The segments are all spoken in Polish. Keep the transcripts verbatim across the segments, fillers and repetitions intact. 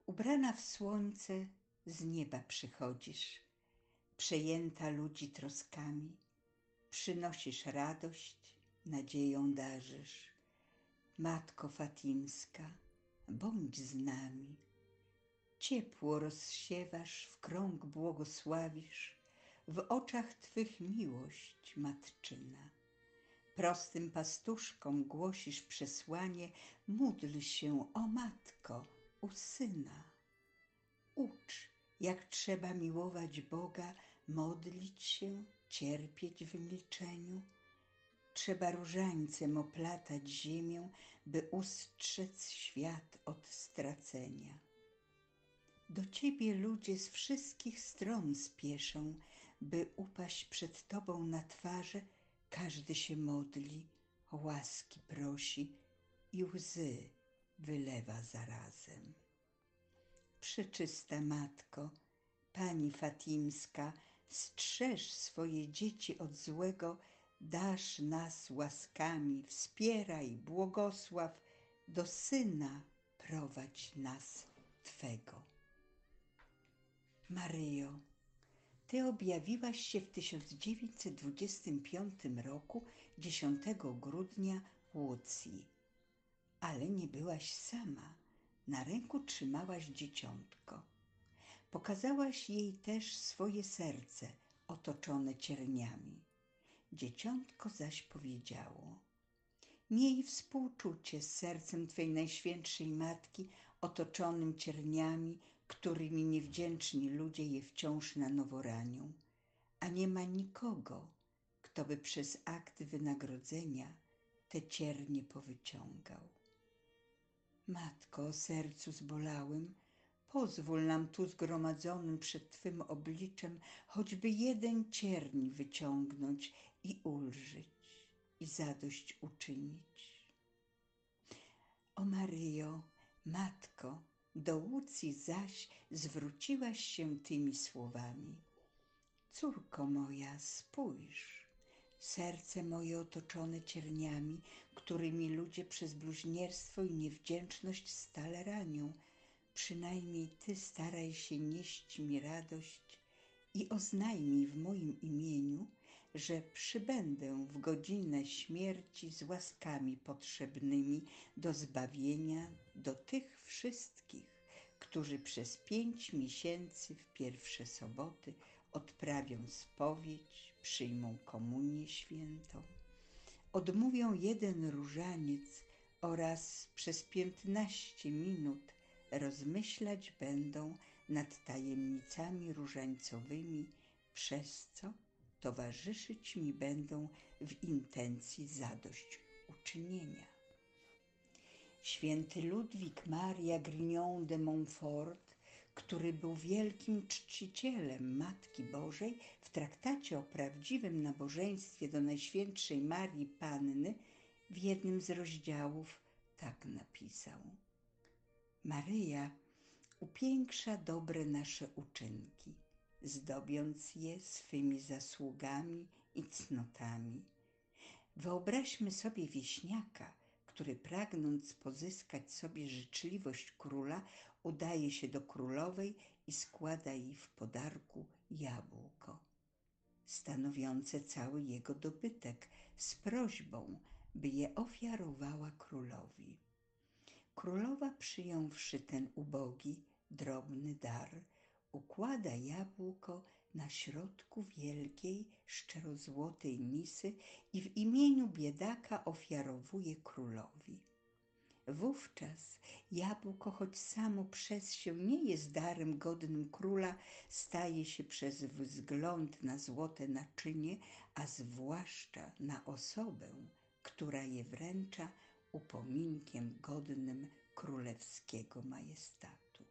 Ubrana w słońce z nieba przychodzisz, przejęta ludzi troskami. Przynosisz radość, nadzieją darzysz. Matko Fatimska, bądź z nami. Ciepło rozsiewasz, w krąg błogosławisz, w oczach Twych miłość matczyna. Prostym pastuszkom głosisz przesłanie: módl się, o Matko, u Syna. Ucz, jak trzeba miłować Boga, modlić się, cierpieć w milczeniu. Trzeba różańcem oplatać ziemię, by ustrzec świat od stracenia. Do Ciebie ludzie z wszystkich stron spieszą, by upaść przed Tobą na twarze. Każdy się modli, łaski prosi i łzy wylewa zarazem. Przeczysta Matko, Pani Fatimska, strzeż swoje dzieci od złego, dasz nas łaskami, wspieraj, błogosław, do Syna prowadź nas Twego. Maryjo, Ty objawiłaś się w tysiąc dziewięćset dwudziestym piątym roku, dziesiątego grudnia, Łucji. Ale nie byłaś sama, na ręku trzymałaś dzieciątko. Pokazałaś jej też swoje serce, otoczone cierniami. Dzieciątko zaś powiedziało: miej współczucie z sercem Twej Najświętszej Matki, otoczonym cierniami, którymi niewdzięczni ludzie je wciąż na nowo ranią, a nie ma nikogo, kto by przez akt wynagrodzenia te ciernie powyciągał. Matko o sercu zbolałym, pozwól nam tu zgromadzonym przed Twym obliczem choćby jeden cierń wyciągnąć i ulżyć, i zadość uczynić. O Maryjo, Matko, do Łucji zaś zwróciłaś się tymi słowami: córko moja, spójrz, serce moje otoczone cierniami, którymi ludzie przez bluźnierstwo i niewdzięczność stale ranią, przynajmniej Ty staraj się nieść mi radość i oznajmij w moim imieniu, że przybędę w godzinę śmierci z łaskami potrzebnymi do zbawienia do tych wszystkich, którzy przez pięć miesięcy w pierwsze soboty odprawią spowiedź, przyjmą komunię świętą, odmówią jeden różaniec oraz przez piętnaście minut rozmyślać będą nad tajemnicami różańcowymi, przez co towarzyszyć mi będą w intencji zadośćuczynienia. Święty Ludwik Maria Grignon de Montfort, który był wielkim czcicielem Matki Bożej, w traktacie o prawdziwym nabożeństwie do Najświętszej Marii Panny w jednym z rozdziałów tak napisał: Maryja upiększa dobre nasze uczynki, zdobiąc je swymi zasługami i cnotami. Wyobraźmy sobie wieśniaka, który pragnąc pozyskać sobie życzliwość króla, udaje się do królowej i składa jej w podarku jabłko, stanowiące cały jego dobytek, z prośbą, by je ofiarowała królowi. Królowa, przyjąwszy ten ubogi, drobny dar, układa jabłko na środku wielkiej, szczerozłotej misy i w imieniu biedaka ofiarowuje królowi. Wówczas jabłko, choć samo przez się nie jest darem godnym króla, staje się przez wzgląd na złote naczynie, a zwłaszcza na osobę, która je wręcza, upominkiem godnym królewskiego majestatu.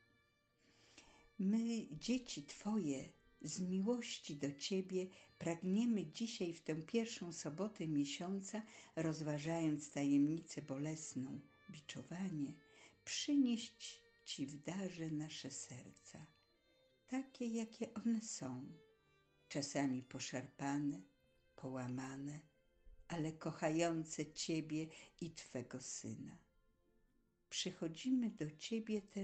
My, dzieci Twoje, z miłości do Ciebie pragniemy dzisiaj w tę pierwszą sobotę miesiąca, rozważając tajemnicę bolesną, biczowanie, przynieść Ci w darze nasze serca, takie jakie one są, czasami poszarpane, połamane, ale kochające Ciebie i Twego Syna. Przychodzimy do Ciebie też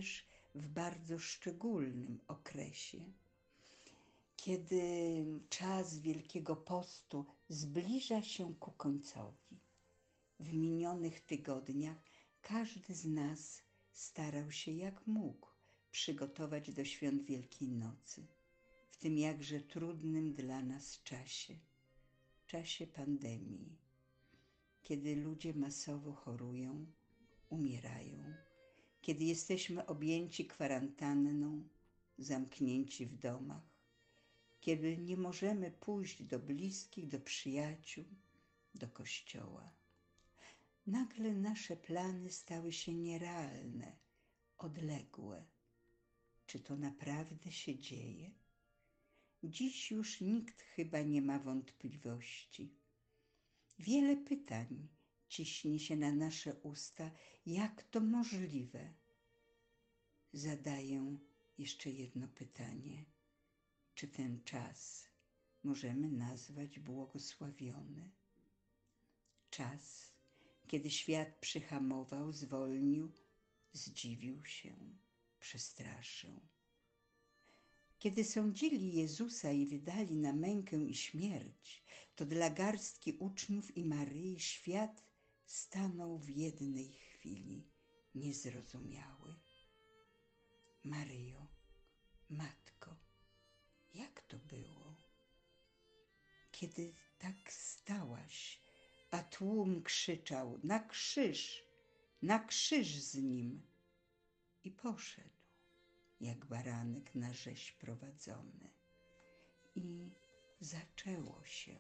w bardzo szczególnym okresie. Kiedy czas Wielkiego Postu zbliża się ku końcowi. W minionych tygodniach każdy z nas starał się jak mógł przygotować do świąt Wielkiej Nocy, w tym jakże trudnym dla nas czasie, czasie pandemii, kiedy ludzie masowo chorują, umierają, kiedy jesteśmy objęci kwarantanną, zamknięci w domach, kiedy nie możemy pójść do bliskich, do przyjaciół, do kościoła. Nagle nasze plany stały się nierealne, odległe. Czy to naprawdę się dzieje? Dziś już nikt chyba nie ma wątpliwości. Wiele pytań ciśnie się na nasze usta, jak to możliwe? Zadaję jeszcze jedno pytanie. Czy ten czas możemy nazwać błogosławiony? Czas, kiedy świat przyhamował, zwolnił, zdziwił się, przestraszył. Kiedy sądzili Jezusa i wydali na mękę i śmierć, to dla garstki uczniów i Maryi świat stanął w jednej chwili niezrozumiały. Maryjo, Matko, jak to było? Kiedy tak stałaś, a tłum krzyczał: na krzyż, na krzyż z nim. I poszedł, jak baranek na rzeź prowadzony. I zaczęło się.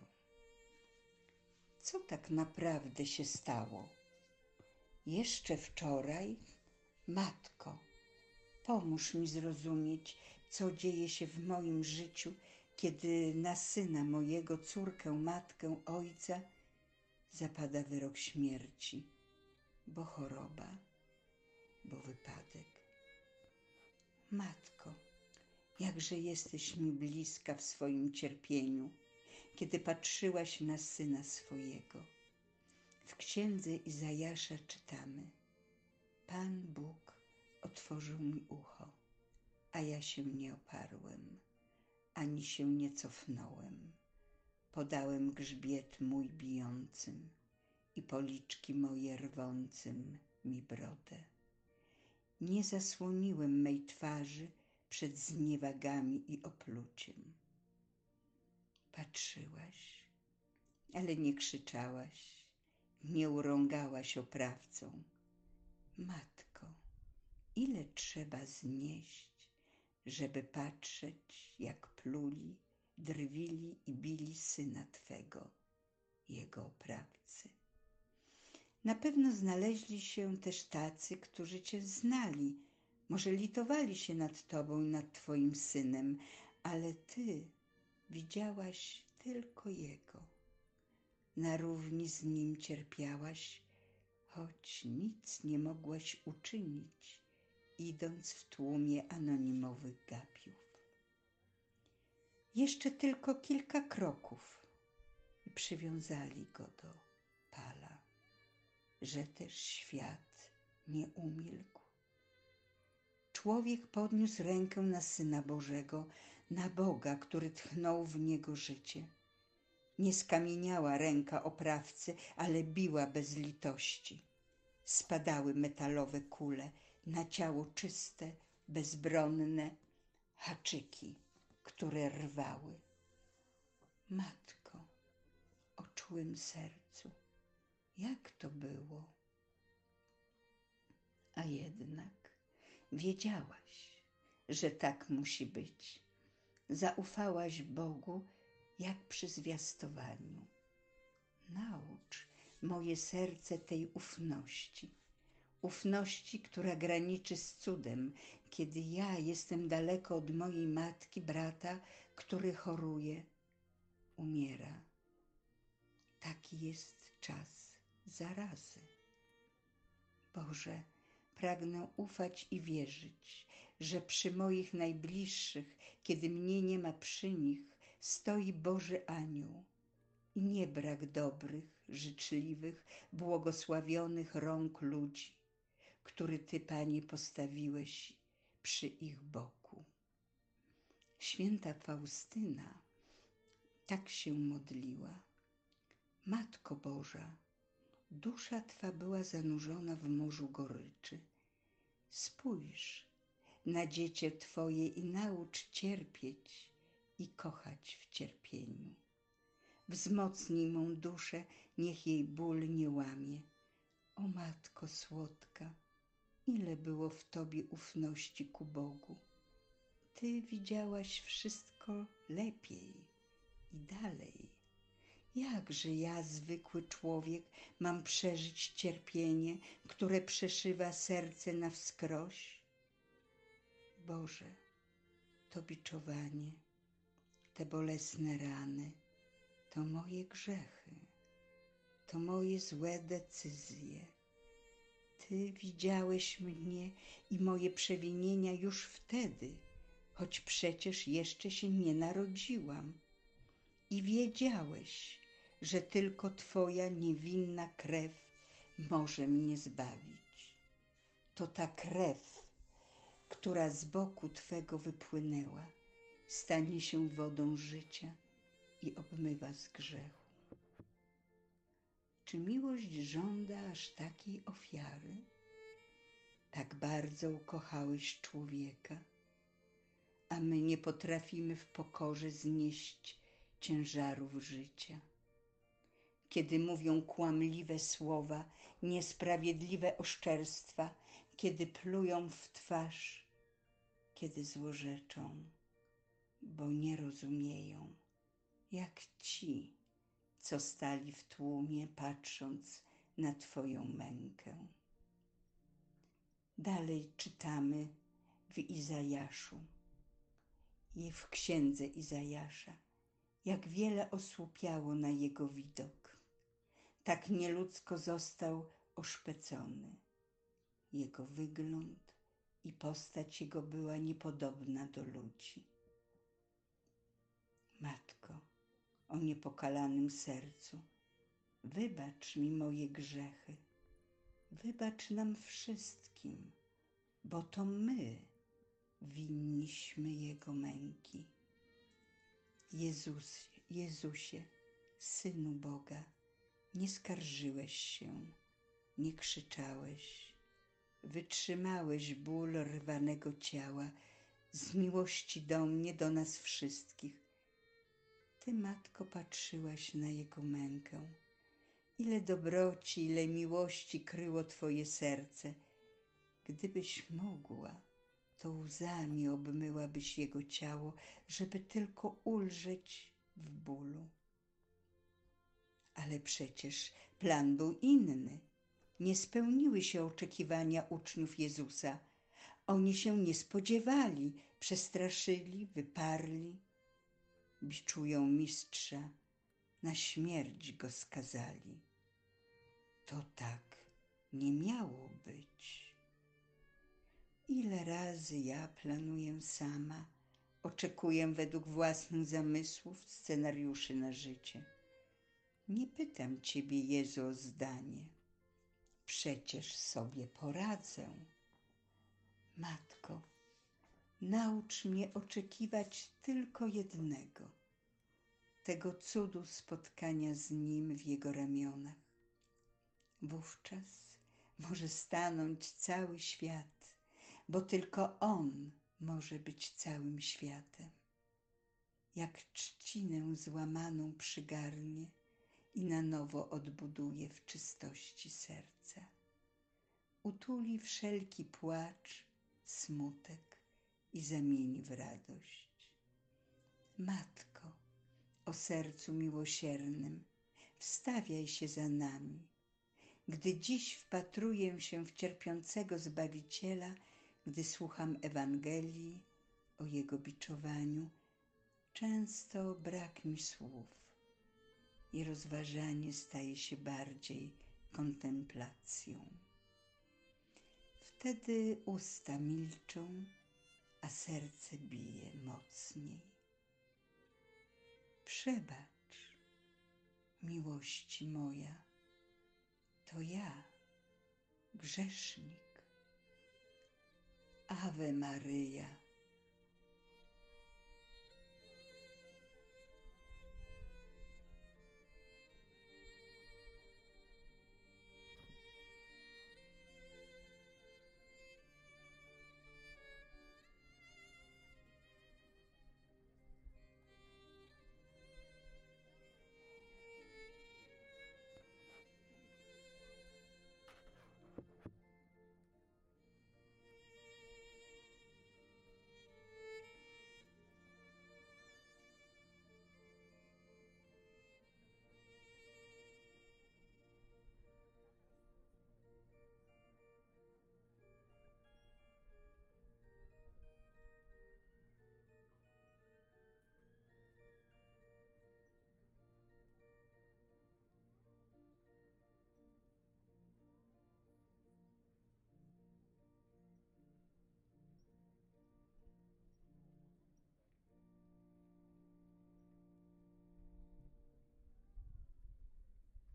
Co tak naprawdę się stało? Jeszcze wczoraj, Matko, pomóż mi zrozumieć, co dzieje się w moim życiu, kiedy na syna mojego, córkę, matkę, ojca zapada wyrok śmierci, bo choroba, bo wypadek. Matko, jakże jesteś mi bliska w swoim cierpieniu, kiedy patrzyłaś na syna swojego. W księdze Izajasza czytamy: Pan Bóg otworzył mi ucho, a ja się nie oparłem, ani się nie cofnąłem. Podałem grzbiet mój bijącym i policzki moje rwącym mi brodę. Nie zasłoniłem mej twarzy przed zniewagami i opluciem. Patrzyłaś, ale nie krzyczałaś, nie urągałaś oprawcom. Matko, ile trzeba znieść, żeby patrzeć, jak pluli, drwili i bili syna Twego, jego oprawcy. Na pewno znaleźli się też tacy, którzy Cię znali, może litowali się nad Tobą i nad Twoim synem, ale Ty widziałaś tylko Jego. Na równi z Nim cierpiałaś, choć nic nie mogłaś uczynić, idąc w tłumie anonimowych gapiów. Jeszcze tylko kilka kroków i przywiązali Go do pala, że też świat nie umilkł. Człowiek podniósł rękę na Syna Bożego, na Boga, który tchnął w Niego życie. Nie skamieniała ręka oprawcy, ale biła bez litości. Spadały metalowe kule na ciało czyste, bezbronne haczyki, które rwały. Matko, o czułym sercu, jak to było? A jednak wiedziałaś, że tak musi być. Zaufałaś Bogu jak przy zwiastowaniu. Naucz moje serce tej ufności. Ufności, która graniczy z cudem, kiedy ja jestem daleko od mojej matki, brata, który choruje, umiera. Taki jest czas zarazy. Boże, pragnę ufać i wierzyć, że przy moich najbliższych, kiedy mnie nie ma przy nich, stoi Boży Anioł i nie brak dobrych, życzliwych, błogosławionych rąk ludzi, który Ty, Panie, postawiłeś przy ich boku. Święta Faustyna tak się modliła: Matko Boża, dusza Twa była zanurzona w morzu goryczy. Spójrz na dziecię Twoje i naucz cierpieć i kochać w cierpieniu. Wzmocnij mą duszę, niech jej ból nie łamie. O Matko słodka, ile było w Tobie ufności ku Bogu. Ty widziałaś wszystko lepiej i dalej. Jakże ja, zwykły człowiek, mam przeżyć cierpienie, które przeszywa serce na wskroś? Boże, to biczowanie, te bolesne rany, to moje grzechy, to moje złe decyzje. Ty widziałeś mnie i moje przewinienia już wtedy, choć przecież jeszcze się nie narodziłam. I wiedziałeś, że tylko Twoja niewinna krew może mnie zbawić. To ta krew, która z boku Twego wypłynęła, stanie się wodą życia i obmywa z grzechu. Czy miłość żąda aż takiej ofiary? Tak bardzo ukochałeś człowieka, a my nie potrafimy w pokorze znieść ciężarów życia. Kiedy mówią kłamliwe słowa, niesprawiedliwe oszczerstwa, kiedy plują w twarz, kiedy złorzeczą, bo nie rozumieją, jak ci, co stali w tłumie, patrząc na Twoją mękę. Dalej czytamy w Izajaszu i w księdze Izajasza, jak wiele osłupiało na jego widok. Tak nieludzko został oszpecony. Jego wygląd i postać jego była niepodobna do ludzi. Matko o niepokalanym sercu, wybacz mi moje grzechy. Wybacz nam wszystkim, bo to my winniśmy Jego męki. Jezus, Jezusie, Synu Boga, nie skarżyłeś się, nie krzyczałeś, wytrzymałeś ból rwanego ciała z miłości do mnie, do nas wszystkich. Ty, Matko, patrzyłaś na Jego mękę. Ile dobroci, ile miłości kryło Twoje serce. Gdybyś mogła, to łzami obmyłabyś Jego ciało, żeby tylko ulżeć w bólu. Ale przecież plan był inny. Nie spełniły się oczekiwania uczniów Jezusa. Oni się nie spodziewali, przestraszyli, wyparli. Biczują mistrza, na śmierć go skazali. To tak nie miało być. Ile razy ja planuję sama, oczekuję według własnych zamysłów, scenariuszy na życie. Nie pytam Ciebie, Jezu, o zdanie. Przecież sobie poradzę. Matko, naucz mnie oczekiwać tylko jednego, tego cudu spotkania z Nim w Jego ramionach. Wówczas może stanąć cały świat, bo tylko On może być całym światem. Jak trzcinę złamaną przygarnie i na nowo odbuduje w czystości serca. Utuli wszelki płacz, smutek i zamieni w radość. Matko, o sercu miłosiernym, wstawiaj się za nami. Gdy dziś wpatruję się w cierpiącego Zbawiciela, gdy słucham Ewangelii o Jego biczowaniu, często brak mi słów i rozważanie staje się bardziej kontemplacją. Wtedy usta milczą, a serce bije mocniej. Przebacz, miłości moja, to ja, grzesznik, Ave Maryja,